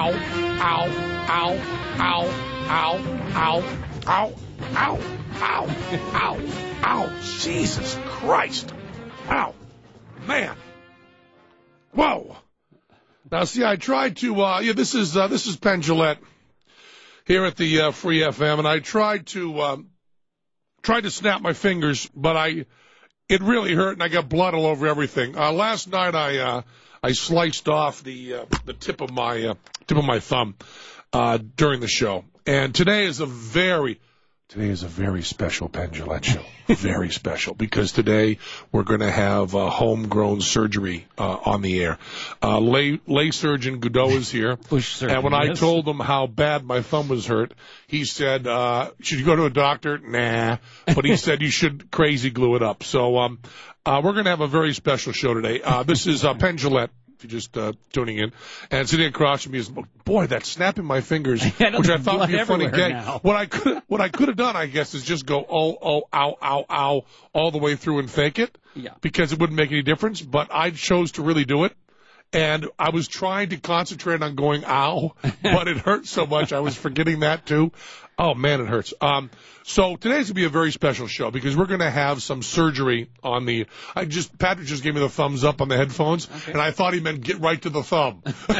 ow, ow, ow, ow, ow, ow, ow, ow, ow, ow, ow. Jesus Christ. Ow. Man. Whoa. Now, see, I tried to, this is Penn Jillette here at the Free FM, and I tried to snap my fingers, but it really hurt, and I got blood all over everything. Last night, I sliced off the tip of my thumb during the show, and today is a very special Penn Jillette show. Very special, because today we're going to have homegrown surgery on the air. Lay surgeon Godot is here. Bush surgeon, and when I told him how bad my thumb was hurt, he said, should you go to a doctor? Nah. But he said you should crazy glue it up. So we're going to have a very special show today. This is Penn Jillette, if you're just tuning in. And sitting across from me is, boy, that's snapping my fingers, which I thought would be a funny gag. What I could have done, I guess, is just go, ow, ow, ow, all the way through and fake it. Yeah. Because it wouldn't make any difference. But I chose to really do it. And I was trying to concentrate on going, ow, but it hurt so much I was forgetting that, too. Oh, man, it hurts. So today's going to be a very special show because we're going to have some surgery on the Patrick just gave me the thumbs up on the headphones, okay. And I thought he meant get right to the thumb.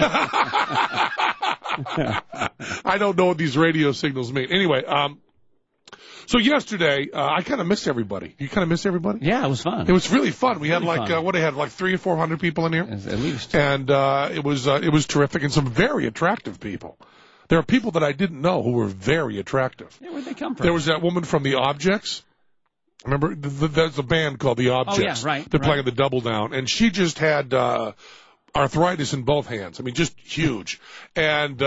I don't know what these radio signals mean. Anyway, so yesterday, I kind of missed everybody. You kind of missed everybody? Yeah, it was fun. It was really fun. We had like 300 or 400 people in here? At least. And it was terrific, and some very attractive people. There are people that I didn't know who were very attractive. Yeah, where'd they come from? There was that woman from The Objects. Remember, there's a band called The Objects. Oh, yeah, right. They're playing the Double Down. And she just had arthritis in both hands. I mean, just huge. And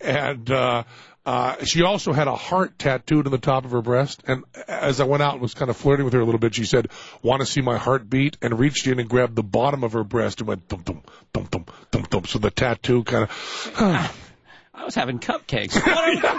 she also had a heart tattooed on the top of her breast. And as I went out and was kind of flirting with her a little bit, she said, want to see my heart beat? And reached in and grabbed the bottom of her breast and went thump, thump, thump, thump, thump, thump. So the tattoo kind of... I was having cupcakes. You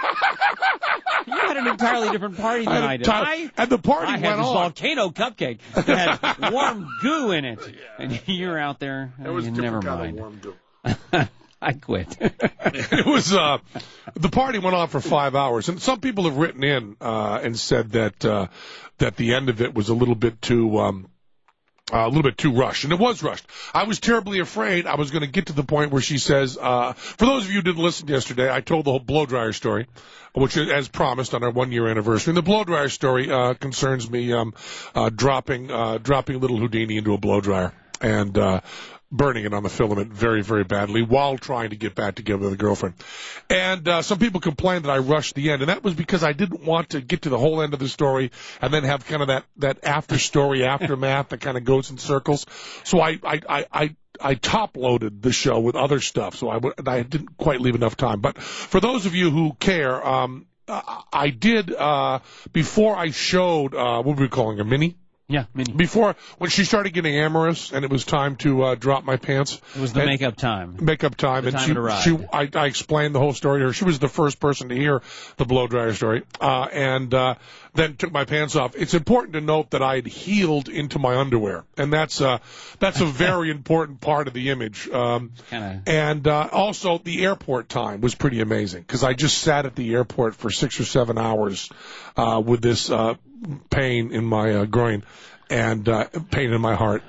had an entirely different party than I did. And the party went on. I had this volcano cupcake that had warm goo in it. Yeah. And you're out there. It was never mind. Warm goo. I quit. It was the party went on for 5 hours, and some people have written in and said that the end of it was a little bit too rushed, and it was rushed. I was terribly afraid I was going to get to the point where she says, for those of you who didn't listen yesterday, I told the whole blow dryer story, which is as promised on our 1-year anniversary. And the blow dryer story concerns me dropping little Houdini into a blow dryer and burning it on the filament very, very badly while trying to get back together with a girlfriend. And some people complained that I rushed the end, and that was because I didn't want to get to the whole end of the story and then have kind of that after-story aftermath that kind of goes in circles. So I top-loaded the show with other stuff, so I didn't quite leave enough time. But for those of you who care, I did, before I showed, what were we calling her, Minnie? Yeah, Minnie. Before, when she started getting amorous and it was time to drop my pants. It was the makeup time. Makeup time. The time and it arrived. I explained the whole story to her. She was the first person to hear the blow dryer story. And then took my pants off. It's important to note that I had healed into my underwear. And that's a very important part of the image. And also the airport time was pretty amazing because I just sat at the airport for 6 or 7 hours with this pain in my groin and pain in my heart.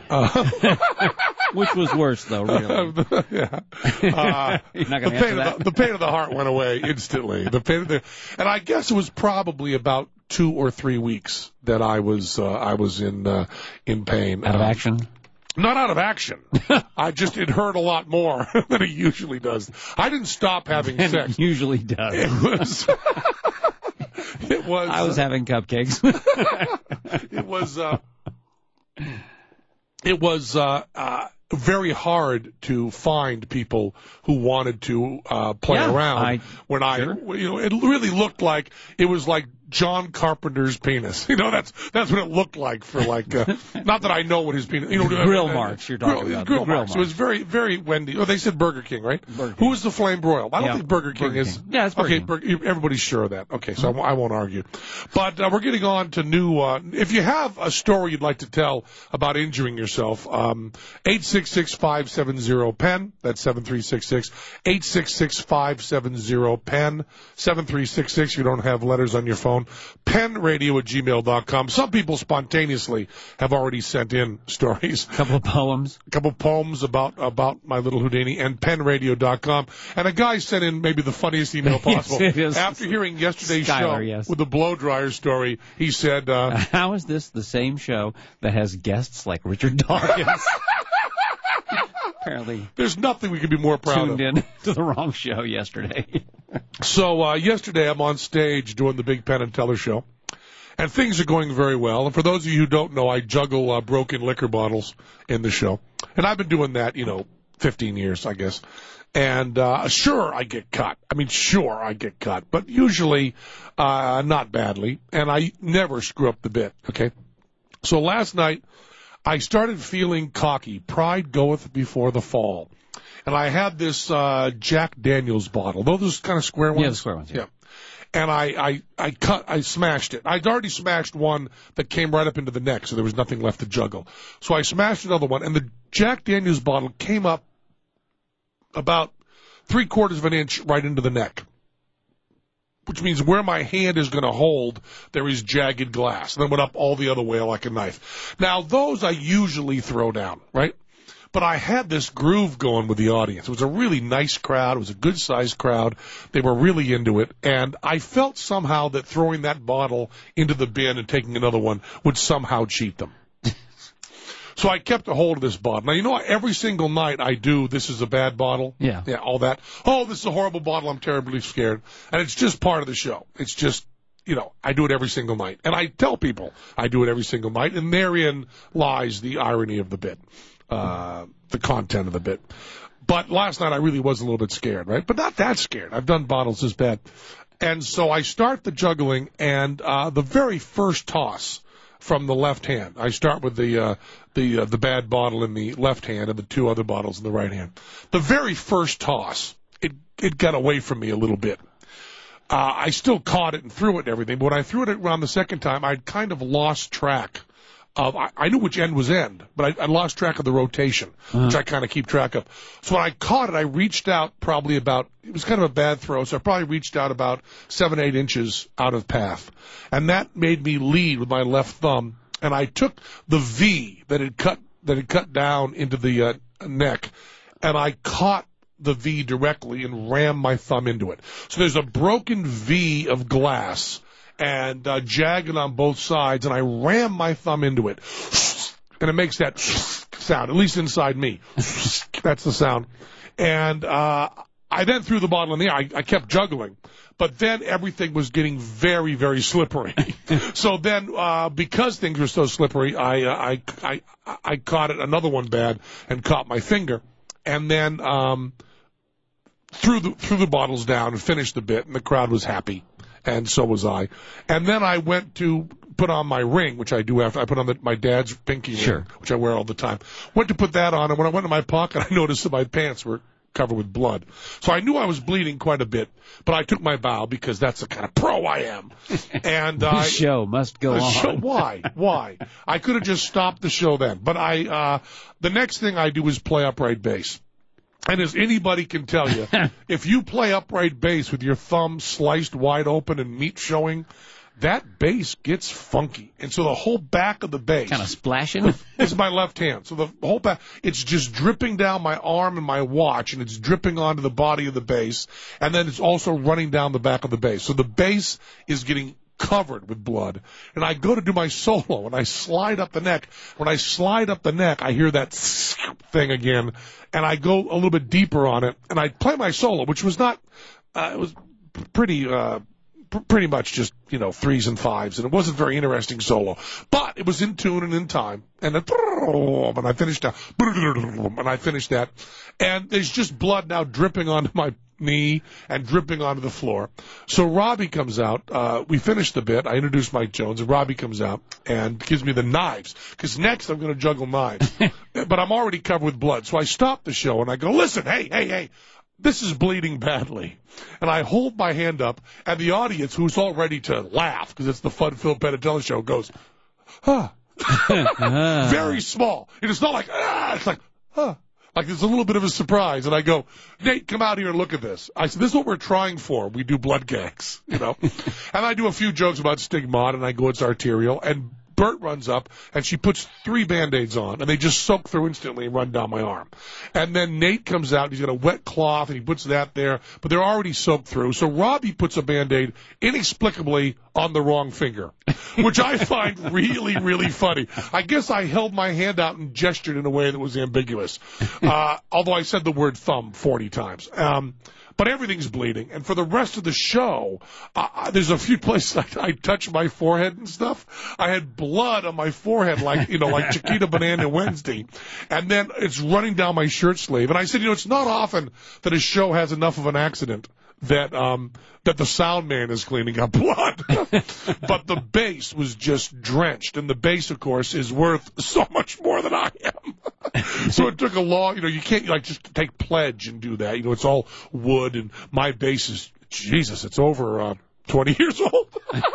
Which was worse, though, really? Yeah. You're not going to answer that? The pain of the heart went away instantly. And I guess it was probably about 2 or 3 weeks that I was in pain. Out of action? Not out of action. It hurt a lot more than it usually does. I didn't stop having sex. It usually does. It was. I was having cupcakes. It was very hard to find people who wanted to play around. It really looked like it was like John Carpenter's penis. That's what it looked like for not that I know what his penis. Grill marks you're talking about. Grill marks. It was very, very Wendy. Oh, they said Burger King, right? Burger King. Who is the flame broiled? I don't think Burger King is. Yeah, it's Burger King. Everybody's sure of that. Okay, so I won't argue. But we're getting on to new. If you have a story you'd like to tell about injuring yourself, 866-570-PEN. That's 7366. 866-570-PEN. 7366. You don't have letters on your phone. PenRadio@gmail.com. Some people spontaneously have already sent in stories. A couple of poems about my little Houdini, and PenRadio.com. And a guy sent in maybe the funniest email possible. Yes, After hearing yesterday's Skylar, show yes. with the blow dryer story, he said, how is this the same show that has guests like Richard Dawkins? Apparently, there's nothing we could be more proud tuned in to the wrong show yesterday. So yesterday I'm on stage doing the Big Penn and Teller show, and things are going very well. And for those of you who don't know, I juggle broken liquor bottles in the show, and I've been doing that, 15 years, I guess. And sure, I get cut. But usually not badly, and I never screw up the bit. Okay, so last night I started feeling cocky. Pride goeth before the fall. And I had this Jack Daniels bottle. Those kind of square ones? Yeah, the square ones, yeah. And I smashed it. I'd already smashed one that came right up into the neck, so there was nothing left to juggle. So I smashed another one, and the Jack Daniels bottle came up about 3/4 of an inch right into the neck, which means where my hand is going to hold, there is jagged glass. And then went up all the other way like a knife. Now, those I usually throw down, right? But I had this groove going with the audience. It was a really nice crowd. It was a good-sized crowd. They were really into it. And I felt somehow that throwing that bottle into the bin and taking another one would somehow cheat them. So I kept a hold of this bottle. Now, every single night I do, this is a bad bottle. Yeah. Yeah, all that. Oh, this is a horrible bottle. I'm terribly scared. And it's just part of the show. It's just, I do it every single night. And I tell people I do it every single night. And therein lies the irony of the bit. The content of the bit. But last night I really was a little bit scared, right? But not that scared. I've done bottles this bad. And so I start the juggling, and the very first toss from the left hand, I start with the bad bottle in the left hand and the two other bottles in the right hand. The very first toss, it got away from me a little bit. I still caught it and threw it and everything, but when I threw it around the second time, I'd kind of lost track. I knew which end was end, but I lost track of the rotation, which I kind of keep track of. So when I caught it, I reached out probably it was kind of a bad throw, so I probably reached out about 7-8 inches out of path. And that made me lead with my left thumb, and I took the V that had cut down into the neck, and I caught the V directly and rammed my thumb into it. So there's a broken V of glass and jagged on both sides, and I ram my thumb into it. And it makes that sound, at least inside me. That's the sound. And I then threw the bottle in the air. I kept juggling. But then everything was getting very, very slippery. So then, because things were so slippery, I caught it, another one bad, and caught my finger. And then threw the bottles down and finished the bit, and the crowd was happy. And so was I. And then I went to put on my ring, which I do after. I put on my dad's pinky ring, which I wear all the time. Went to put that on, and when I went in my pocket, I noticed that my pants were covered with blood. So I knew I was bleeding quite a bit, but I took my bow because that's the kind of pro I am. And the show must go on. Why? I could have just stopped the show then. But the next thing I do is play upright bass. And as anybody can tell you, if you play upright bass with your thumb sliced wide open and meat showing, that bass gets funky. And so the whole back of the bass. Kind of splashing? This is my left hand. So the whole back, it's just dripping down my arm and my watch, and it's dripping onto the body of the bass. And then it's also running down the back of the bass. So the bass is getting covered with blood. And I go to do my solo, and I slide up the neck. When I slide up the neck, I hear that thing again, and I go a little bit deeper on it, and I play my solo, which was not, it was pretty much just, 3s and 5s, and it wasn't very interesting solo. But it was in tune and in time, and I finished that, and there's just blood now dripping onto knee and dripping onto the floor. So Robbie comes out. We finished the bit. I introduced Mike Jones, and Robbie comes out and gives me the knives, because next I'm going to juggle knives. But I'm already covered with blood. So I stop the show, and I go, listen, hey, this is bleeding badly. And I hold my hand up, and the audience, who's all ready to laugh, because it's the fun Phil Penatello show, goes, huh. Very small. It's not like, it's like, huh. Like there's a little bit of a surprise. And I go, Nate, come out here and look at this. I said, this is what we're trying for. We do blood gags, you know. And I do a few jokes about stigmata, and I go, it's arterial. And Bert runs up, and she puts 3 Band-Aids on, and they just soak through instantly and run down my arm. And then Nate comes out, and he's got a wet cloth, and he puts that there, but they're already soaked through. So Robbie puts a Band-Aid inexplicably on the wrong finger, which I find really, really funny. I guess I held my hand out and gestured in a way that was ambiguous, although I said the word thumb 40 times. But everything's bleeding. And for the rest of the show, there's a few places I touch my forehead and stuff. I had blood on my forehead like Chiquita Banana Wednesday. And then it's running down my shirt sleeve. And I said, it's not often that a show has enough of an accident that the sound man is cleaning up blood. But the bass was just drenched. And the bass, of course, is worth so much more than I am. So it took a long, you can't just take pledge and do that. It's all wood, and my bass is, Jesus, it's over 20 years old.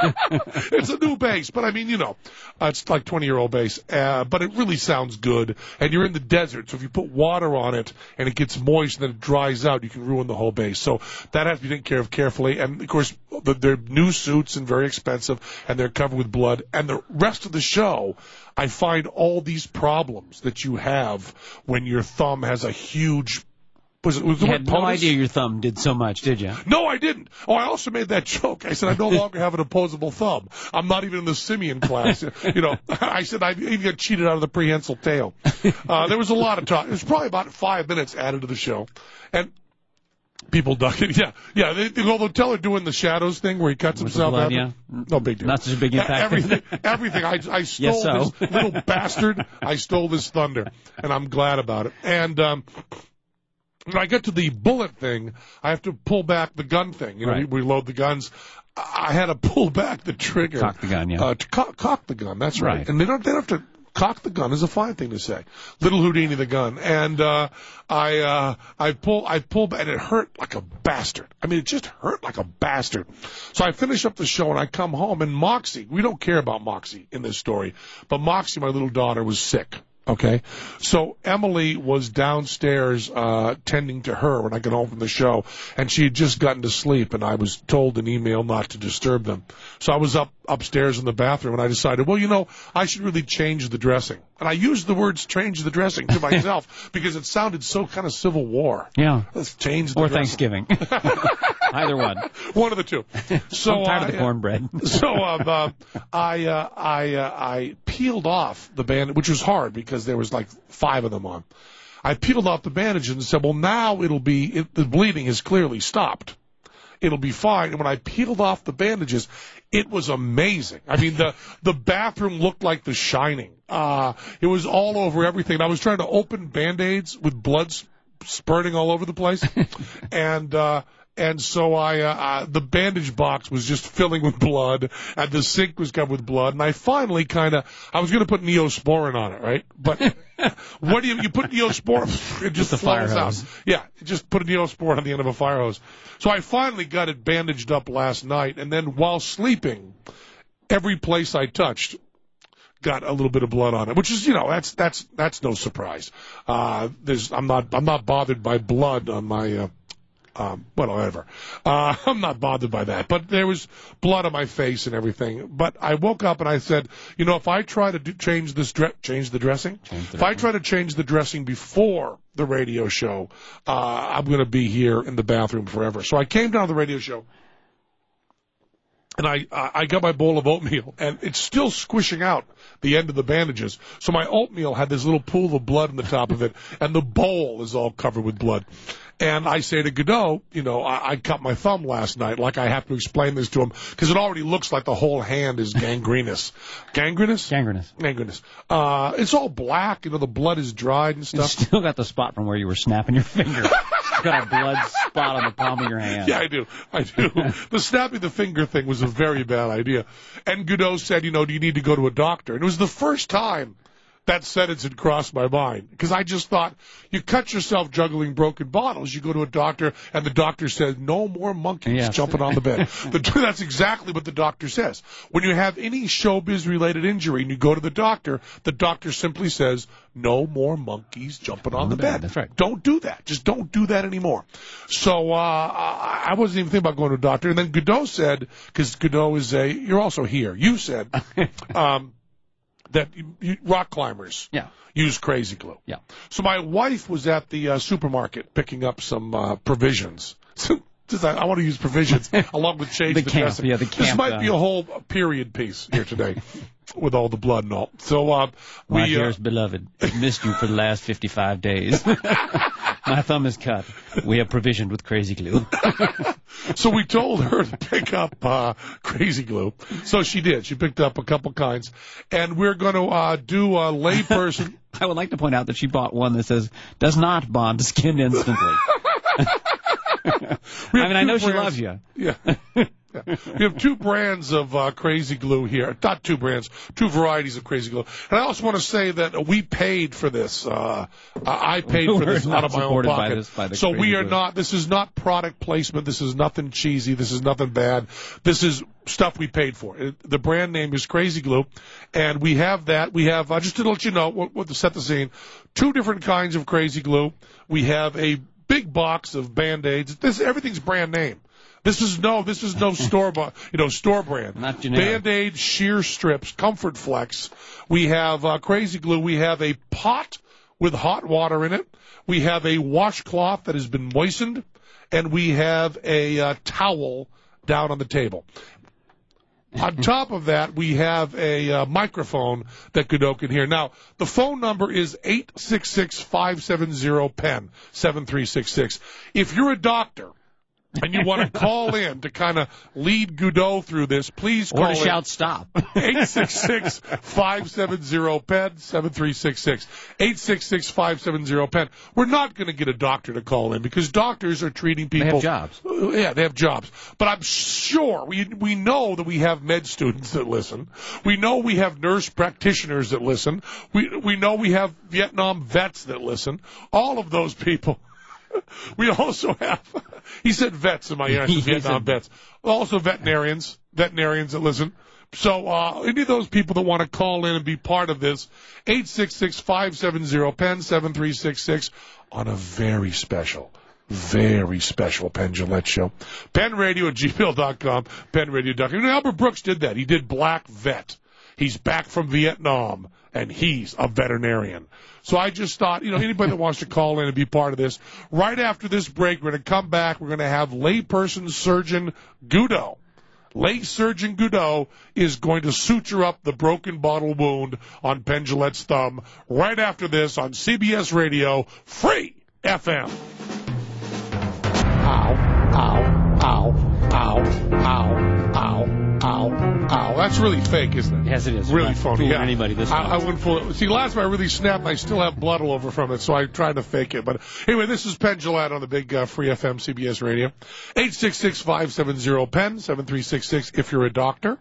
It's a new bass, but I mean, it's like 20-year-old bass, but it really sounds good. And you're in the desert, so if you put water on it and it gets moist and then it dries out, you can ruin the whole bass. So that has to be taken care of carefully. And of course, they're new suits and very expensive, and they're covered with blood. And the rest of the show, I find all these problems that you have when your thumb has a huge. You had no idea your thumb did so much, did you? No, I didn't. Oh, I also made that joke. I said I no longer have an opposable thumb. I'm not even in the simian class. I said I even got cheated out of the prehensile tail. There was a lot of talk. It was probably about 5 minutes added to the show, and people ducking. Yeah. They'll tell her doing the shadows thing where he cuts himself out. Yeah. No big deal. Not such a big impact. Everything. I stole this little bastard. I stole this thunder, and I'm glad about it. And when I get to the bullet thing, I have to pull back the gun thing. Right. We load the guns. I had to pull back the trigger. Cock the gun, yeah. Cock the gun, that's right. Right. And they don't have to. Cock the gun is a fine thing to say. Little Houdini the gun. And I pull back, and it hurt like a bastard. I mean, it just hurt like a bastard. So I finish up the show, and I come home, and Moxie, we don't care about Moxie in this story, but Moxie, my little daughter, was sick. Okay, so Emily was downstairs tending to her when I got home from the show, and she had just gotten to sleep, and I was told in email not to disturb them. So I was upstairs in the bathroom, and I decided, well, I should really change the dressing. And I used the words change the dressing to myself because it sounded so kind of Civil War. Yeah. Let's change the Or dressing. Thanksgiving. Either one. One of the two. So I'm tired of the cornbread. So I peeled off the bandage, which was hard because there was like 5 of them on. I peeled off the bandages and said, well, now the bleeding has clearly stopped. It'll be fine. And when I peeled off the bandages, it was amazing. I mean, the bathroom looked like The Shining. It was all over everything. And I was trying to open Band-Aids with blood spurting all over the place. And so the bandage box was just filling with blood, and the sink was covered with blood, and I finally I was going to put Neosporin on it, right? But what do you put Neosporin? It just flows out. Yeah, just put a Neosporin on the end of a fire hose. So I finally got it bandaged up last night, and then while sleeping, every place I touched got a little bit of blood on it, which is, that's no surprise. I'm not bothered by blood on my. Whatever. I'm not bothered by that. But there was blood on my face and everything. But I woke up and I said, if I try to change the dressing, if I try to change the dressing before the radio show, I'm going to be here in the bathroom forever. So I came down to the radio show, and I got my bowl of oatmeal, and it's still squishing out the end of the bandages. So my oatmeal had this little pool of blood on the top of it, and the bowl is all covered with blood. And I say to Godot, I cut my thumb last night, like I have to explain this to him, because it already looks like the whole hand is gangrenous. Gangrenous? Gangrenous. It's all black, the blood is dried and stuff. You still got the spot from where you were snapping your finger. got a blood spot on the palm of your hand. Yeah, I do. The snapping the finger thing was a very bad idea. And Godot said, do you need to go to a doctor? And it was the first time that sentence had crossed my mind, because I just thought, you cut yourself juggling broken bottles, you go to a doctor, and the doctor says, no more monkeys jumping on the bed. That's exactly what the doctor says. When you have any showbiz-related injury and you go to the doctor simply says, no more monkeys jumping on the bed. That's right. Don't do that. Just don't do that anymore. So I wasn't even thinking about going to a doctor. And then Godot said, because Godot is you're also here, you said, that rock climbers use crazy glue. Yeah. So my wife was at the supermarket picking up some provisions. I want to use provisions along with change the dressing. Yeah, the camp. This might be a whole period piece here today with all the blood and all. So my dearest beloved, I've missed you for the last 55 days. My thumb is cut. We have provisioned with crazy glue. So we told her to pick up crazy glue. So she did. She picked up a couple kinds. And we're going to do a layperson. I would like to point out that she bought one that says, does not bond to skin instantly. I know she loves you. Yeah. We have two brands of crazy glue here. Not two brands, two varieties of crazy glue. And I also want to say that we paid for this. I paid for this out of my own pocket. So we are not, this is not product placement. This is nothing cheesy. This is nothing bad. This is stuff we paid for. The brand name is Crazy Glue. And we have that. We have, just to let you know, what to set the scene, two different kinds of crazy glue. We have a big box of Band-Aids. Everything's brand name. This is no store brand. Not generic. Band-Aid, sheer strips, Comfort Flex. We have crazy glue. We have a pot with hot water in it. We have a washcloth that has been moistened, and we have a towel down on the table. On top of that, we have a microphone that Godot can hear. Now, the phone number is 866-570-PEN, 7366. If you're a doctor and you want to call in to kind of lead Godot through this, please call in. Or to shout stop. 866-570-PEN, 7366. 866-570-PEN. We're not going to get a doctor to call in because doctors are treating people. They have jobs. Yeah, they have jobs. But I'm sure we know that we have med students that listen. We know we have nurse practitioners that listen. We know we have Vietnam vets that listen. All of those people. We also have, he said vets in my ear, Vietnam vets. Also veterinarians that listen. So any of those people that want to call in and be part of this, 866-570-PEN, 7366, on a very special Penn Jillette show. PennRadio@gmail.com, PennRadio.com. Albert Brooks did that. He did Black Vet. He's back from Vietnam, and he's a veterinarian. So I just thought, anybody that wants to call in and be part of this, right after this break, we're going to come back. We're going to have layperson surgeon Godot. Lay surgeon Godot is going to suture up the broken bottle wound on Penn Jillette's thumb right after this on CBS Radio, Free FM. Ow, ow, ow, ow, ow, ow, ow, ow. That's really fake, isn't it? Yes, it is. Really phony. Yeah. Anybody this I wouldn't fool it. See, last time I really snapped, I still have blood all over from it, so I tried to fake it. But anyway, this is Penn Jillette on the big Free FM CBS Radio. 866-570-PEN, 7366 if you're a doctor.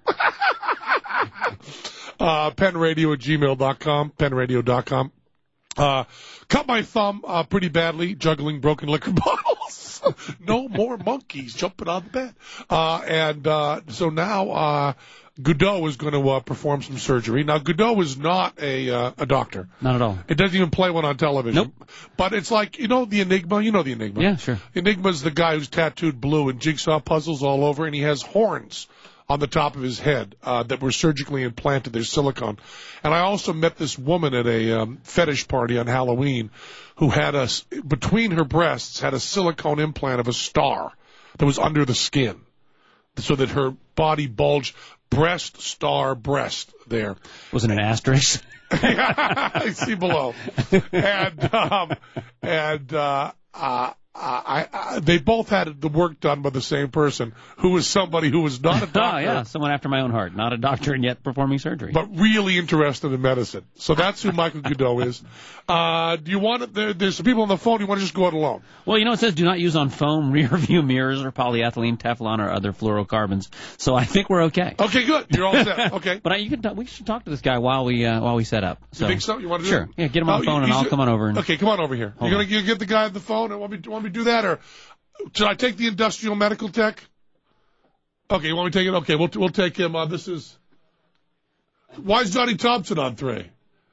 PennRadio@gmail.com, PennRadio.com. Cut my thumb pretty badly, juggling broken liquor bottles. No more monkeys jumping on the bed. So now Godot is going to perform some surgery. Now, Godot is not a doctor. Not at all. It doesn't even play one on television. Nope. But it's like, the Enigma? You know the Enigma. Yeah, sure. Enigma's the guy who's tattooed blue and jigsaw puzzles all over, and he has horns on the top of his head that were surgically implanted. There's silicone. And I also met this woman at a fetish party on Halloween who had between her breasts, had a silicone implant of a star that was under the skin so that her body bulged. Breast, star, breast there. Wasn't it an asterisk? I see below. And they both had the work done by the same person, who was somebody who was not a doctor. Oh, yeah, someone after my own heart. Not a doctor and yet performing surgery. But really interested in medicine. So that's who Michael Godot is. Do you want it? There's some people on the phone. You want to just go it alone? Well, it says do not use on foam, rear view mirrors, or polyethylene, Teflon, or other fluorocarbons. So I think we're okay. Okay, good. You're all set. Okay. But we should talk to this guy while we set up. So. You think so? You want to do Sure. it? Yeah, get him on the phone and I'll come on over. Okay, come on over here. You get the guy on the phone? Want me to do that, or should I take the industrial medical tech? Okay, you want me to take it? Okay, we'll take him. This is. Why is Johnny Thompson on 3?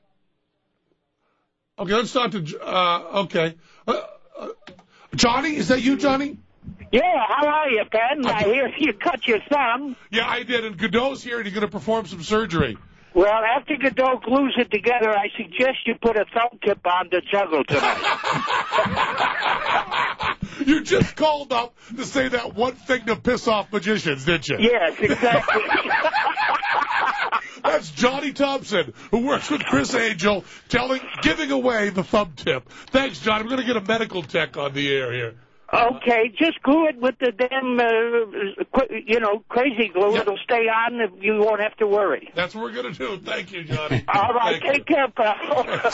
Okay, let's talk to. Okay, Johnny, is that you, Johnny? Yeah, how are you, Ben? I hear you cut your thumb. Yeah, I did, and Godot's here, and he's going to perform some surgery. Well, after Godot glues it together, I suggest you put a thumb tip on the juggle tonight. You just called up to say that one thing to piss off magicians, didn't you? Yes, exactly. That's Johnny Thompson, who works with Chris Angel, giving away the thumb tip. Thanks, Johnny. I'm going to get a medical tech on the air here. Okay, just glue it with the damn, crazy glue. Yep. It'll stay on. You won't have to worry. That's what we're going to do. Thank you, Johnny. All right, take care, pal.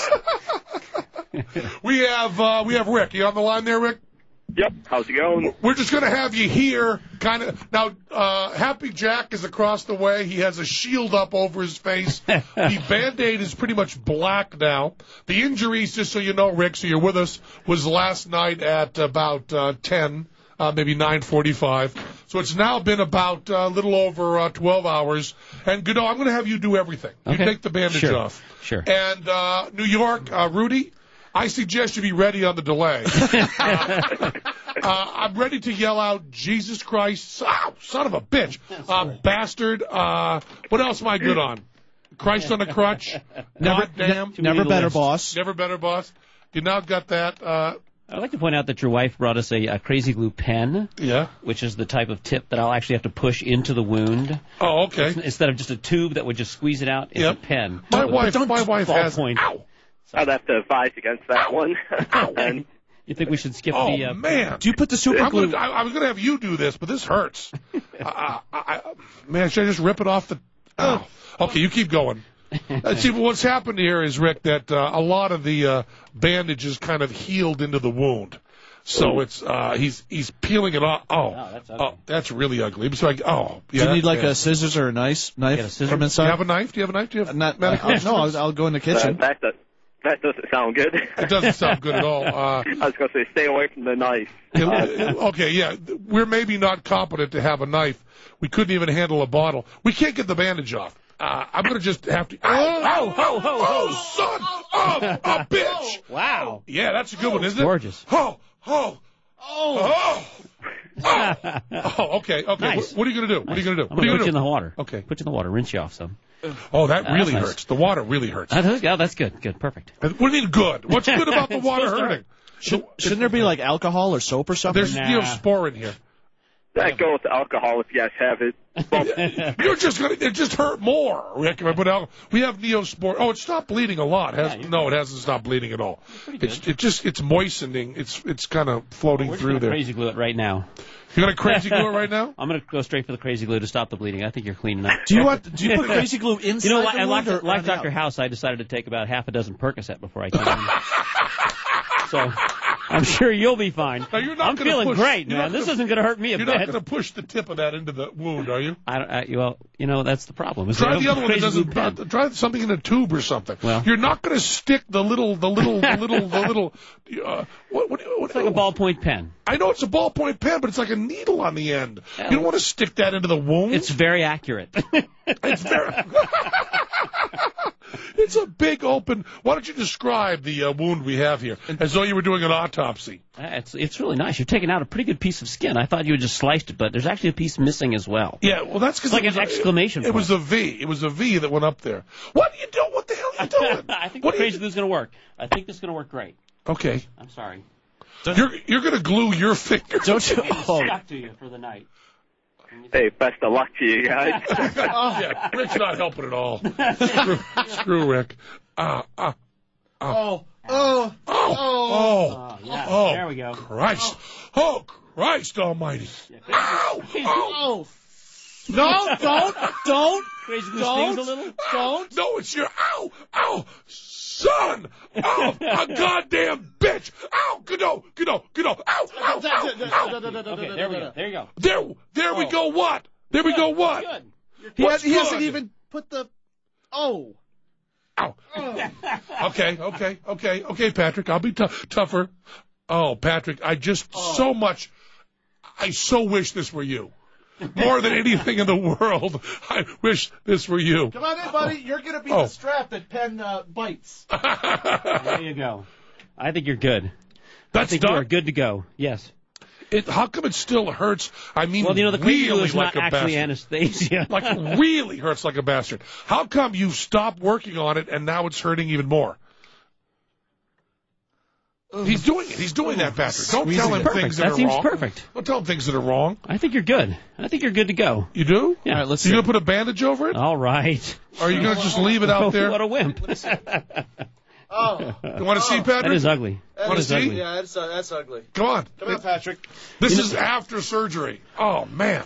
We have Rick. You on the line there, Rick? Yep. How's it going? We're just going to have you here, kind of. Now, Happy Jack is across the way. He has a shield up over his face. The Band-Aid is pretty much black now. The injuries, just so you know, Rick, so you're with us, was last night at about 10, maybe 9:45. So it's now been about a little over 12 hours. And, Godot, I'm going to have you do everything. You take the bandage off. Sure. And New York, Rudy, I suggest you be ready on the delay. I'm ready to yell out, Jesus Christ, son of a bitch, bastard. What else am I good on? Christ on a crutch. Never better, boss. Never better, boss. You now got that. I'd like to point out that your wife brought us a Crazy Glue pen. Yeah. Which is the type of tip that I'll actually have to push into the wound. Oh, okay. Instead of just a tube that would just squeeze it out, it's a pen. My wife has. Point. Ow. I'd have to advise against that one. And you think we should skip the... Oh, man. Do you put the super glue... I was going to have you do this, but this hurts. Man, should I just rip it off the... Oh. Okay, you keep going. See, what's happened here is, Rick, that a lot of the bandage is kind of healed into the wound. So it's he's peeling it off. That's really ugly. It's like, yeah. Do you need like a scissors or a knife from inside? Do you have a knife? Do you have a knife? Do you have no, I'll go in the kitchen. That doesn't sound good. It doesn't sound good at all. I was going to say, stay away from the knife. Okay, yeah. We're maybe not competent to have a knife. We couldn't even handle a bottle. We can't get the bandage off. I'm going to just have to... Oh, son of a bitch! Wow. Yeah, that's a good one, isn't it? Gorgeous. Okay. Nice. What are you going to do? What are you going to do? I'm going to put you in the water. Okay. Put you in the water. Rinse you off some. Oh, that really nice. hurts. The water really hurts. That's good. Good. Perfect. What do you mean good? What's good about the water hurting? Shouldn't there be like alcohol or soap or something? There's Neosporin here. That go with alcohol if you guys have it. You're just going to... It just hurt more, Rick. If I put we have Neosporin. Oh, it stopped bleeding a lot. No, it hasn't stopped bleeding at all. It's moistening. It's kind of floating through there. Crazy glue it right now. You're going to crazy glue it right now? I'm going to go straight for the crazy glue to stop the bleeding. I think you're clean enough. Do you put crazy glue inside the wound? Like Dr. House, I decided to take about half a dozen Percocet before I came in. So I'm sure you'll be fine. Now, you're not I'm feeling great, man. This isn't going to hurt me a bit. You're not going to push the tip of that into the wound, are you? Well, that's the problem. Try the other one that doesn't. Try something in a tube or something. Well, you're not going to stick the little. It's like a ballpoint pen. I know it's a ballpoint pen, but it's like a needle on the end. Yeah. You don't want to stick that into the wound. It's very accurate. It's very. It's a big open. Why don't you describe the wound we have here as though you were doing an autopsy? It's really nice. You're taking out a pretty good pice of skin. I thought you had just sliced it, but there's actually a piece missing as well. Yeah, well, that's because it's like an exclamation point. It was a V. It was a V that went up there. What are you doing? What the hell are you doing? I think the crazy glue's going to work. I think this is going to work great. Okay. I'm sorry. You're going to glue your finger. Don't you? Stuck to you for the night. Hey, best of luck to you guys. Yeah, Rick's not helping at all. Screw Rick. yeah. Oh, There we go. Christ. Oh, Christ almighty. Ow! Oh. No, don't. Crazy Glue stings a little? Don't. No, it's your ow, son of a goddamn bitch. Ow, Godot, ow. Okay, there we go. There you go. There we go, what? There we go, what? Good. He hasn't even put the... Oh. Ow. Okay, Patrick, I'll be tougher. Oh, Patrick, I so wish this were you. More than anything in the world, I wish this were you. Come on in, buddy. You're going to be the strap that Penn bites. There you go. I think you're good. That's I think done? you are good to go. Yes. How come it still hurts? I mean, Well, the crazy glue really is like not a actually bastard. anesthesia. Like really hurts like a bastard. How come you stopped working on it and now it's hurting even more? He's doing it. He's doing that, Patrick. Don't tell him things that are seems wrong. perfect. Don't tell him things that are wrong. I think you're good. I think you're good to go. You do? Yeah. All right, let's You see. gonna put a bandage over it? All right. Or are you gonna just leave it out there? What a wimp. Oh. You want to see, Patrick? That is ugly. Want to is see? ugly. Yeah, that's ugly. Come on. Come on, Patrick. This is after surgery. Oh man,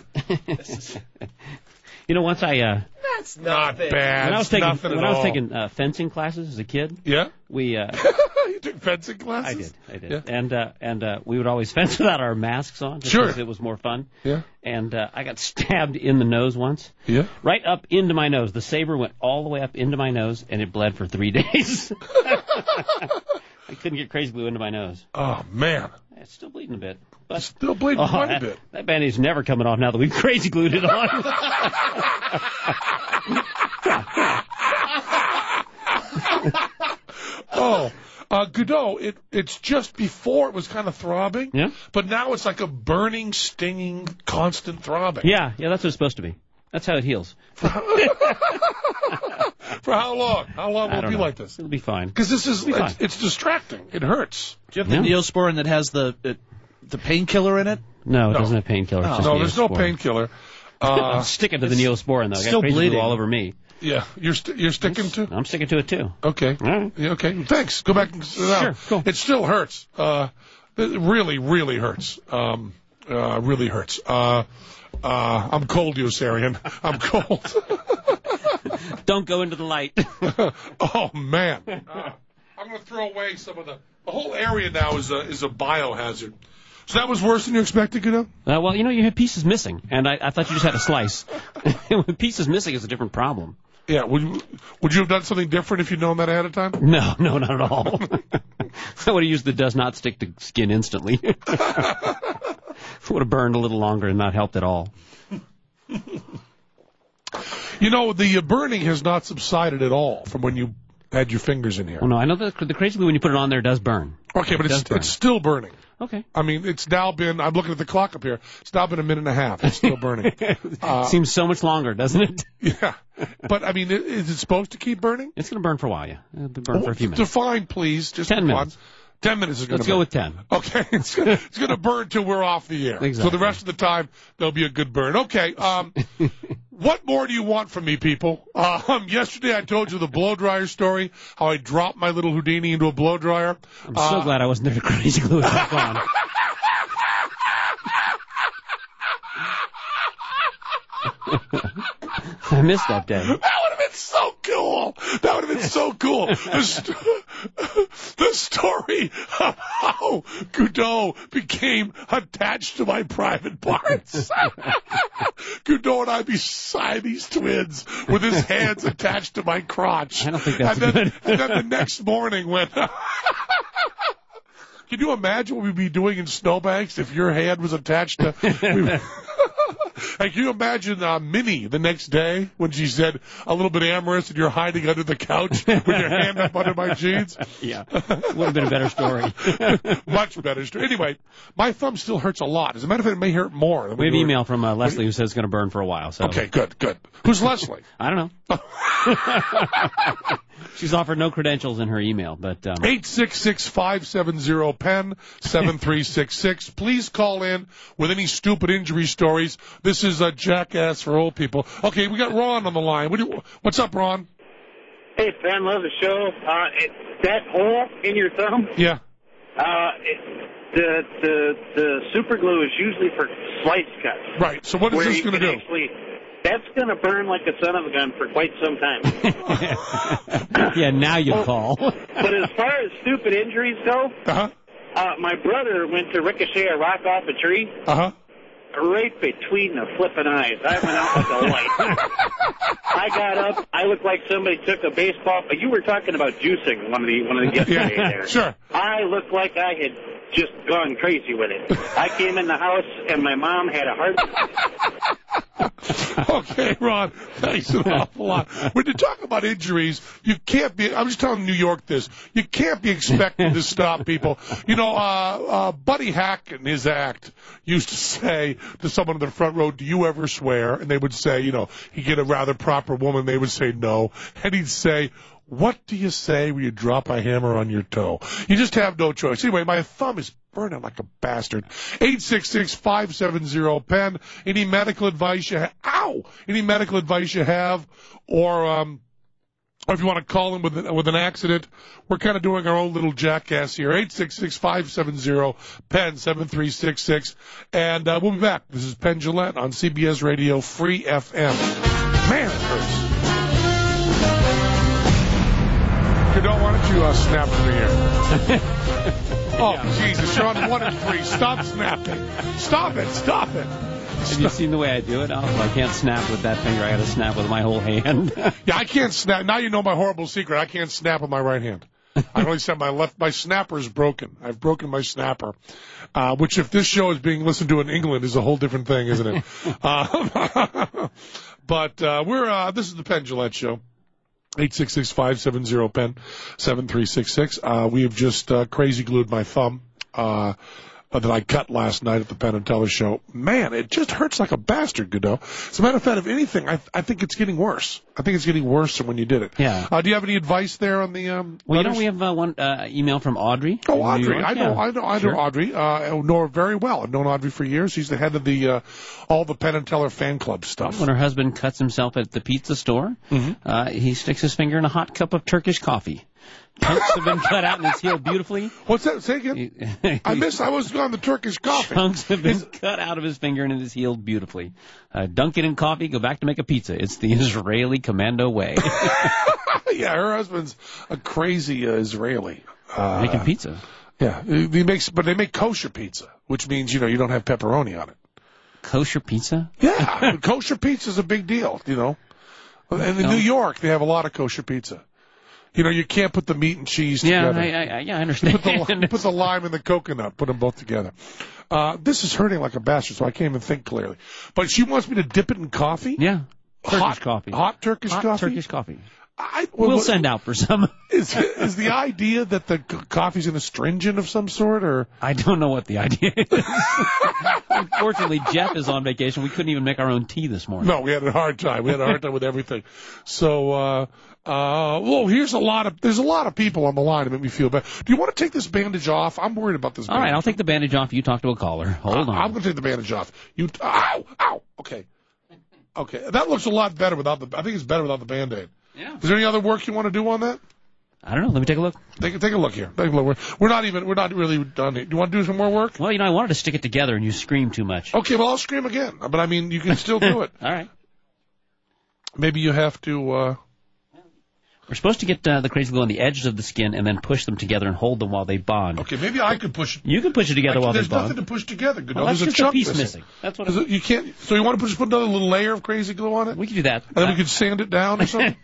Once I That's not bad. when I was taking Nothing at when I was all. taking fencing classes as a kid, Yeah. we You took fencing classes? I did. Yeah. And we would always fence without our masks on just Sure. because it was more fun. Yeah. And I got stabbed in the nose once. Yeah. Right up into my nose. The saber went all the way up into my nose, and it bled for 3 days. I couldn't get crazy glue into my nose. Oh man, It's still bleeding a bit. But still bleeding quite a bit. That bandage is never coming off now that we've crazy glued it on. Oh, Godot, it's just before it was kind of throbbing. Yeah. But now it's like a burning, stinging, constant throbbing. Yeah, that's what it's supposed to be. That's how it heals. For how long? How long will I it don't be know. like this? It'll be fine. Because this is It'll be fine. it's distracting. It hurts. Do you have the Neosporin that has the painkiller in it? No, it doesn't have painkiller. It's just No, there's no Neosporin. painkiller. I'm sticking to the Neosporin, though. I got still crazy glue bleeding. all over me. Yeah, you're sticking to. I'm sticking to it, too. Okay. All right. Yeah, okay. Thanks. Go back and sit down. Sure, cool. It still hurts. It really, really hurts. Really hurts. I'm cold, Yossarian. I'm cold. Don't go into the light. Oh man. I'm going to throw away some of the whole area now is a biohazard. So that was worse than you expected, Godot? Well, you had pieces missing, and I thought you just had a slice. With pieces missing is a different problem. Yeah. Would you have done something different if you'd known that ahead of time? No, not at all. I would have used the does not stick to skin instantly. Would have burned a little longer and not helped at all. The burning has not subsided at all from when you had your fingers in here. Well, no, I know that the crazy glue when you put it on there does burn. Okay, but It does burn. it's still burning. Okay. I mean, it's now been, I'm looking at the clock up here, it's now been a minute and a half. It's still burning. Seems so much longer, doesn't it? Yeah. But, I mean, is it supposed to keep burning? It's going to burn for a while, yeah. It'll burn for a few minutes. Define, please. Just 10 define. minutes. 10 minutes is going to Let's go with 10. Okay. It's going to burn till we're off the air. Exactly. So the rest of the time, there'll be a good burn. Okay. What more do you want from me, people? Yesterday I told you the blow dryer story, how I dropped my little Houdini into a blow dryer. I'm so glad I wasn't there to crazy glue it back on. I missed that day. That would have been so cool. That would have been so cool. The story of how Godot became attached to my private parts. Godot and I be Siamese twins with his hands attached to my crotch. I don't think that's and then, good. And then the next morning when... Can you imagine what we'd be doing in snowbanks if your hand was attached to... And can you imagine Minnie the next day when she said a little bit amorous and you're hiding under the couch with your hand up under my jeans? Yeah. Would have been a better story. Much better story. Anyway, my thumb still hurts a lot. As a matter of fact, it may hurt more. We have an email from Leslie who says it's going to burn for a while. So. Okay, good. Who's Leslie? I don't know. She's offered no credentials in her email, but 866-570-PEN 7366. Please call in with any stupid injury stories. This is a jackass for old people. Okay, we got Ron on the line. What's up, Ron? Hey, fan, love the show. That hole in your thumb, Yeah. the super glue is usually for slice cuts. Right. So what is this going to do? That's going to burn like a son of a gun for quite some time. Yeah, now you call. But as far as stupid injuries go, my brother went to ricochet a rock off a tree. Right between the flipping eyes. I went out like a light. I got up. I looked like somebody took a baseball. You were talking about juicing one of the yesterday there. Sure. I looked like I had just gone crazy with it. I came in the house and my mom had a heart. Okay, Ron, thanks an awful lot. When you talk about injuries, you can't be, I'm just telling New York this, you can't be expected to stop people. You know, Buddy Hack in his act used to say to someone in the front row, do you ever swear? And they would say, you know, he'd get a rather proper woman, they would say no. And he'd say, what do you say when you drop a hammer on your toe? You just have no choice. Anyway, my thumb is burning like a bastard. 866-570-PEN. Any medical advice you have? Ow! Any medical advice you have? Or if you want to call in with an accident, we're kind of doing our own little jackass here. 866-570-PEN, 7366. And we'll be back. This is Penn Jillette on CBS Radio Free FM. Man, it hurts. Don't why don't you snap from here? Oh, Jesus, you're on 1 and 3. Stop snapping. Stop it. Have you seen the way I do it? Oh, I can't snap with that finger. I got to snap with my whole hand. Yeah, I can't snap. Now you know my horrible secret. I can't snap with my right hand. I only said my left. My snapper is broken. I've broken my snapper, which if this show is being listened to in England is a whole different thing, isn't it? But this is the Penn Jillette Show. 866-570-PEN, 7366. We have just crazy glued my thumb that I cut last night at the Penn and Teller show. Man, it just hurts like a bastard, Godot. As a matter of fact, if anything, I think it's getting worse. I think it's getting worse than when you did it. Yeah. Do you have any advice there on the Well, letters? you know, we have one email from Audrey. Oh, Audrey. I know Sure. Audrey. I know her very well. I've known Audrey for years. She's the head of the all the Penn and Teller fan club stuff. When her husband cuts himself at the pizza store, he sticks his finger in a hot cup of Turkish coffee. Chunks have been cut out and it's healed beautifully. What's that? Say again. I was on the Turkish coffee. Chunks have been cut out of his finger and it is healed beautifully. Dunk it in coffee, go back to make a pizza. It's the Israeli commando way. Yeah, her husband's a crazy Israeli. Making pizza. Yeah, but they make kosher pizza, which means, you don't have pepperoni on it. Kosher pizza? Yeah, kosher pizza is a big deal, And in New York, they have a lot of kosher pizza. You can't put the meat and cheese together. I understand. You put the lime and the coconut, put them both together. This is hurting like a bastard, so I can't even think clearly. But she wants me to dip it in coffee? Yeah. Turkish coffee. Hot Turkish coffee? Hot Turkish coffee. We'll send out for some. Is the idea that the coffee's an astringent of some sort, or? I don't know what the idea is. Unfortunately, Jeff is on vacation. We couldn't even make our own tea this morning. No, we had a hard time. We had a hard time with everything. So, there's a lot of people on the line to make me feel bad. Do you want to take this bandage off? I'm worried about this bandage. All right, I'll take the bandage off. You talk to a caller. Hold on. I'm going to take the bandage off. Ow. Okay. That looks a lot better I think it's better without the Band-Aid. Yeah. Is there any other work you want to do on that? I don't know. Let me take a look. Take a look here. Take a look. We're not really done here. Do you want to do some more work? Well, I wanted to stick it together and you scream too much. Okay, well, I'll scream again. But I mean, you can still do it. All right. Maybe you have to, We're supposed to get the crazy glue on the edges of the skin and then push them together and hold them while they bond. Okay, maybe I could push it. You can push it together while they bond. There's nothing to push together. Well, that's just a piece missing. That's what you can't. So you want to put another little layer of crazy glue on it? We can do that. And then we could sand it down or something?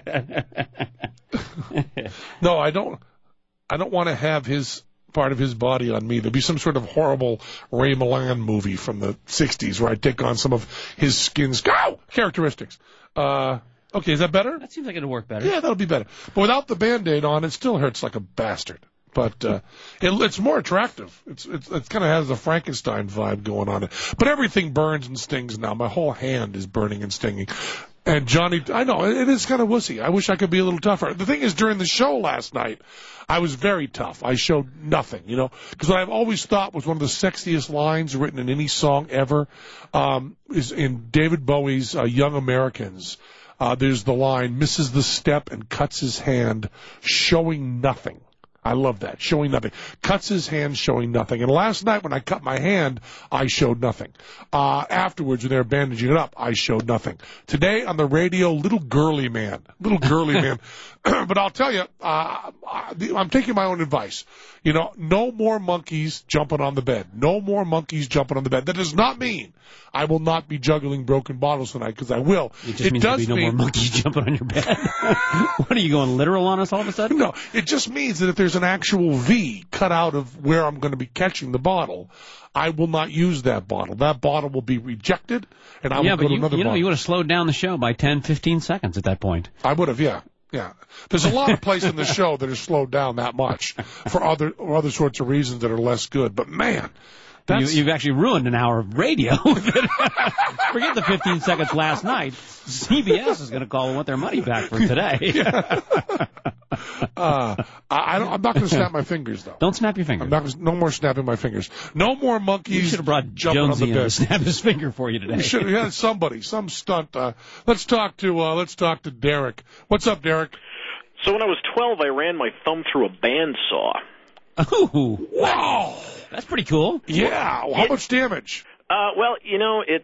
No, I don't want to have his part of his body on me. There'd be some sort of horrible Ray Milland movie from the 60s where I take on some of his skin's characteristics. Okay, is that better? That seems like it'll work better. Yeah, that'll be better. But without the Band-Aid on, it still hurts like a bastard. But it's more attractive. It kind of has a Frankenstein vibe going on it. But everything burns and stings now. My whole hand is burning and stinging. And Johnny, I know, it is kind of wussy. I wish I could be a little tougher. The thing is, during the show last night, I was very tough. I showed nothing, because what I've always thought was one of the sexiest lines written in any song ever is in David Bowie's Young Americans. There's the line, misses the step and cuts his hand, showing nothing. I love that. Showing nothing. Cuts his hand showing nothing. And last night when I cut my hand, I showed nothing. Afterwards, when they were bandaging it up, I showed nothing. Today on the radio, little girly man. But I'll tell you, I'm taking my own advice. You know, no more monkeys jumping on the bed. No more monkeys jumping on the bed. That does not mean I will not be juggling broken bottles tonight, because I will. It just means there'll be no more monkeys jumping on your bed. What, are you going literal on us all of a sudden? No, it just means that if there's an actual V cut out of where I'm going to be catching the bottle, I will not use that bottle. That bottle will be rejected, and I will go to another bottle. You would have slowed down the show by 10, 15 seconds at that point. I would have, yeah. Yeah. There's a lot of places in the show that are slowed down that much for other sorts of reasons that are less good. But, man, you've actually ruined an hour of radio. Forget the 15 seconds last night. CBS is going to call and want their money back for today. I'm not going to snap my fingers, though. Don't snap your fingers. No more snapping my fingers. No more monkeys. You should have brought jumping Jonesy on the bed. to snap his finger for you today. You should have had somebody, some stunt. Let's talk to Derek. What's up, Derek? So when I was 12, I ran my thumb through a bandsaw. Oh, wow. That's pretty cool. Yeah. How much damage? Well, you know, it's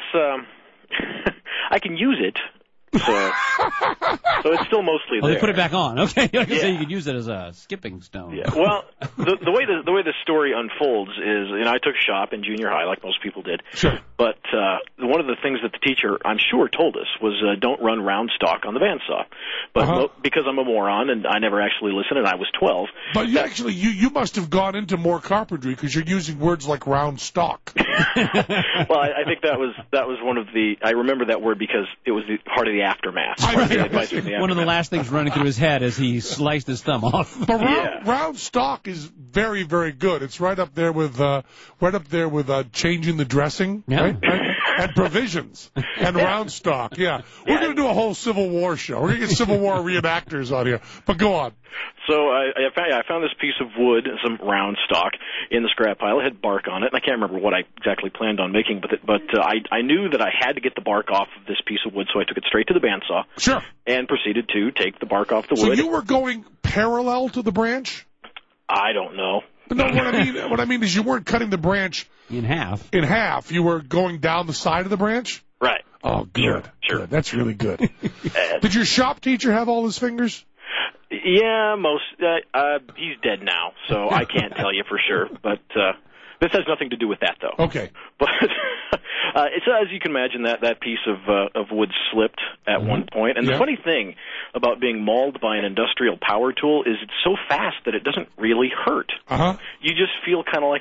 I can use it. So it's still mostly there. They put it back on. Okay, so you could use it as a skipping stone. Yeah. Well, the way the story unfolds is, you know, I took shop in junior high, like most people did. Sure. But one of the things that the teacher, I'm sure, told us was don't run round stock on the bandsaw. But because I'm a moron and I never actually listened, and I was 12. But you must have gone into more carpentry because you're using words like round stock. Well, I think that was one of the. I remember that word because it was part of the aftermath. One of the last things running through his head as he sliced his thumb off. But round stock is very, very good. It's right up there with changing the dressing, right? And provisions and round stock. Yeah, we're going to do a whole Civil War show. We're going to get Civil War reenactors on here. But go on. So I found this piece of wood, some round stock, in the scrap pile. It had bark on it, and I can't remember what I exactly planned on making, but I knew that I had to get the bark off of this piece of wood, so I took it straight to the bandsaw. Sure. And proceeded to take the bark off the So wood. you were going parallel to the branch? I don't know. No, what I mean is you weren't cutting the branch in half. In half. You were going down the side of the branch? Right. Oh, good. Sure. Good. That's really good. Did your shop teacher have all his fingers? Yeah, he's dead now, so I can't tell you for sure. But this has nothing to do with that, though. Okay. But it's as you can imagine, that piece of wood slipped at one point. And the funny thing about being mauled by an industrial power tool is it's so fast that it doesn't really hurt. You just feel kind of like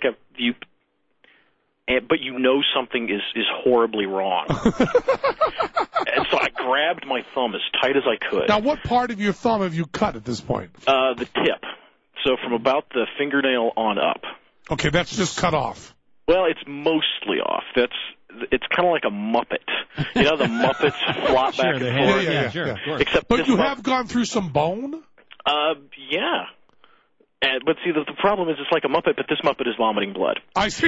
but you know something is horribly wrong. And so I grabbed my thumb as tight as I could. Now, what part of your thumb have you cut at this point? The tip. So from about the fingernail on up. Okay, that's just cut off. Well, it's mostly off. It's kind of like a Muppet. You know, the Muppets flop back and forth. Yeah, sure. Except but you have gone through some bone? Yeah. But see, the problem is it's like a Muppet, but this Muppet is vomiting blood. I see.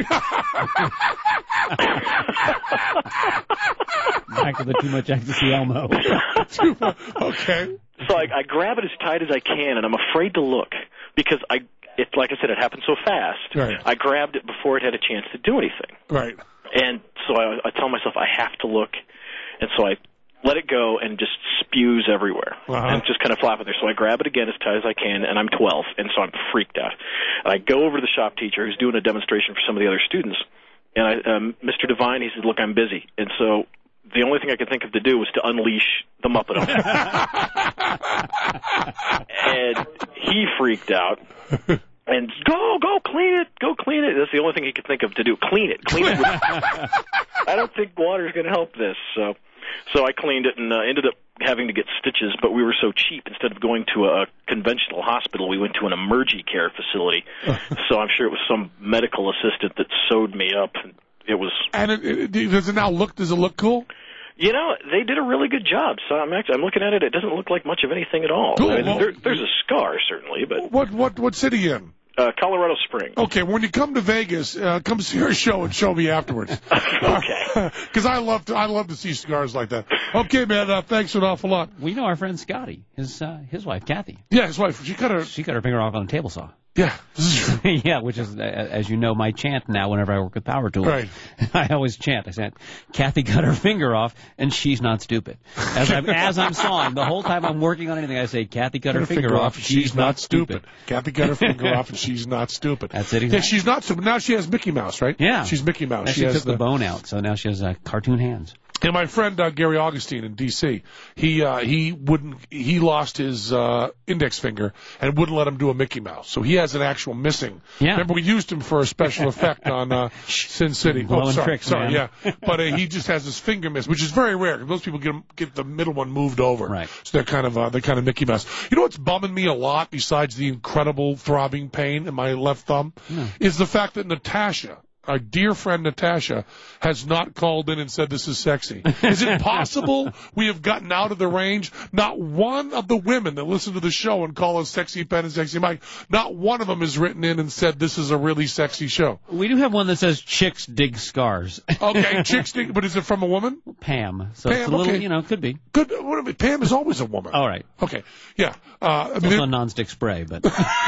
Back to the too much ecstasy Elmo. Okay. So I grab it as tight as I can, and I'm afraid to look because like I said, it happened so fast. Right. I grabbed it before it had a chance to do anything. Right. And so I tell myself I have to look, and so I let it go and just spews everywhere. And just kind of flapping there. So I grab it again as tight as I can, and I'm 12, and so I'm freaked out. And I go over to the shop teacher who's doing a demonstration for some of the other students, and Mr. Devine, he said, "Look, I'm busy." And so the only thing I could think of to do was to unleash the Muppet on him. And he freaked out. And go clean it. That's the only thing he could think of to do. Clean it. I don't think water's going to help this. So I cleaned it and ended up having to get stitches, but we were so cheap. Instead of going to a conventional hospital, we went to an emergency care facility. So I'm sure it was some medical assistant that sewed me up. And it was. And does it look cool? You know, they did a really good job. So I'm looking at it. It doesn't look like much of anything at all. Cool. I mean, there's a scar certainly, but what city in? Colorado Springs. Okay, when you come to Vegas, come see our show and show me afterwards. Okay. Because I love to see scars like that. Okay, man. Thanks an awful lot. We know our friend Scotty, his wife Kathy. Yeah, his wife. She cut her finger off on a table saw. Yeah. Yeah, which is, as you know, my chant now whenever I work with power tools. Right. I always chant. I said, Kathy cut her finger off, and she's not stupid. As I'm sawing, the whole time I'm working on anything, I say, Kathy cut her finger off, she's not stupid. Kathy cut her finger off, and she's not stupid. That's it. Exactly. Yeah, she's not stupid. Now she has Mickey Mouse, right? Yeah. She's Mickey Mouse. Now she took the bone out, so now she has cartoon hands. And my friend Gary Augustine in D.C., he lost his index finger and wouldn't let him do a Mickey Mouse. So he has an actual missing. Yeah. Remember, we used him for a special effect on Sin City. Blowing tricks, sorry, man. yeah. But he just has his finger missed, which is very rare. Most people get the middle one moved over. Right. So they're kind of Mickey Mouse. You know what's bumming me a lot, besides the incredible throbbing pain in my left thumb, is the fact that Natasha, our dear friend Natasha, has not called in and said this is sexy. Is it possible we have gotten out of the range? Not one of the women that listen to the show and call us Sexy Pen and Sexy Mike, not one of them has written in and said this is a really sexy show. We do have one that says chicks dig scars. Okay, chicks dig, but is it from a woman? Pam. So Pam, it's a little, okay. Could be. Good. What I mean, Pam is always a woman. All right. Okay, yeah. It's also a nonstick spray, but...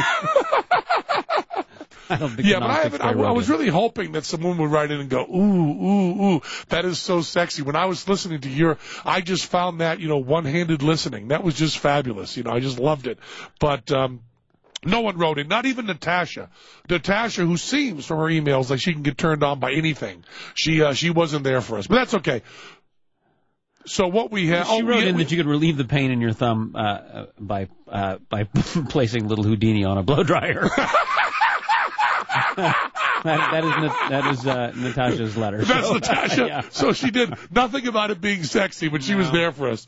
I don't think but I was really hoping that someone would write in and go, ooh, that is so sexy. When I was listening to I just found that, one-handed listening. That was just fabulous. I just loved it. But, no one wrote in, not even Natasha. Natasha, who seems from her emails like she can get turned on by anything. She wasn't there for us, but that's okay. So what we have... She wrote in that you could relieve the pain in your thumb by placing little Houdini on a blow dryer. That is Natasha's letter. That's Natasha. Yeah. So she did nothing about it being sexy, but she was there for us.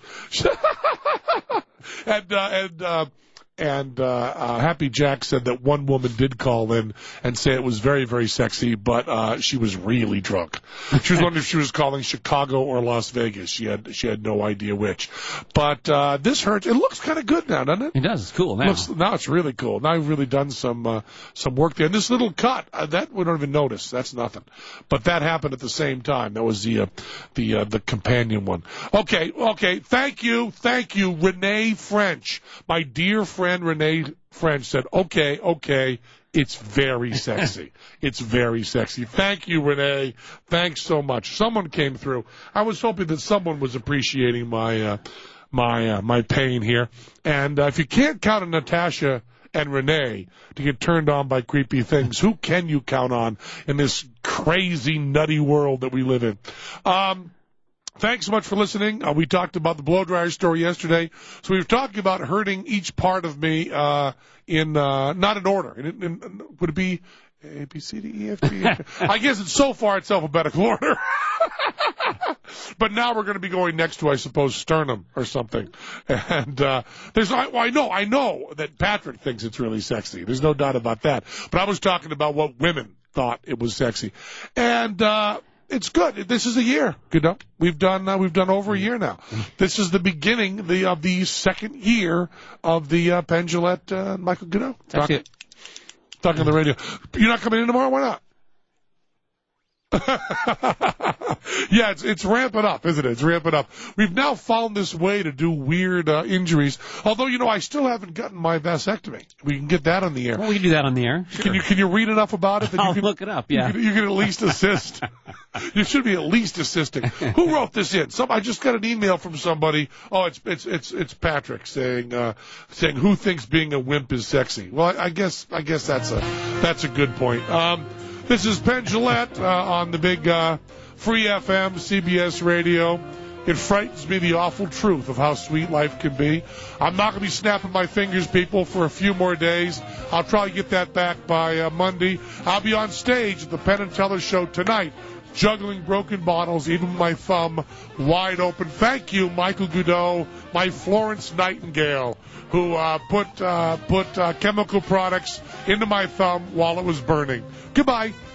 And Happy Jack said that one woman did call in and say it was very, very sexy, but she was really drunk. She was wondering if she was calling Chicago or Las Vegas. She had no idea which. But this hurts. It looks kind of good now, doesn't it? It does. It's cool now. Now it's really cool. Now I've really done some work there. And this little cut, that we don't even notice. That's nothing. But that happened at the same time. That was the companion one. Okay. Thank you, Renee French, my dear friend Renee French said, okay, it's very sexy. It's very sexy. Thank you, Renee. Thanks so much. Someone came through. I was hoping that someone was appreciating my pain here. And if you can't count on Natasha and Renee to get turned on by creepy things, who can you count on in this crazy, nutty world that we live in? Thanks so much for listening. We talked about the blow dryer story yesterday. So we were talking about hurting each part of me in not in order. Would it be A, B, C, D, E, F, G, H? I guess it's alphabetical order. But now we're going to be going next to, I suppose, sternum or something. And I know that Patrick thinks it's really sexy. There's no doubt about that. But I was talking about what women thought it was sexy. And it's good. This is a year. We've done over a year now. This is the beginning of the second year of the Penn Jillette Michael Goudeau. Talking on the radio. You're not coming in tomorrow? Why not? Yeah, it's ramping up, isn't it? It's ramping up. We've now found this way to do weird injuries. Although, I still haven't gotten my vasectomy. We can get that on the air. Well, we can do that on the air. Sure. Can you read enough about it? That I'll look it up, yeah. You can at least assist. You should be at least assisting. Who wrote this in? I just got an email from somebody. Oh, it's Patrick saying who thinks being a wimp is sexy. Well, I guess that's a good point. This is Penn Jillette on the big Free FM, CBS Radio. It frightens me, the awful truth of how sweet life can be. I'm not going to be snapping my fingers, people, for a few more days. I'll try to get that back by Monday. I'll be on stage at the Penn and Teller Show tonight, juggling broken bottles, even with my thumb wide open. Thank you, Michael Goudeau, my Florence Nightingale, who put chemical products into my thumb while it was burning. Goodbye.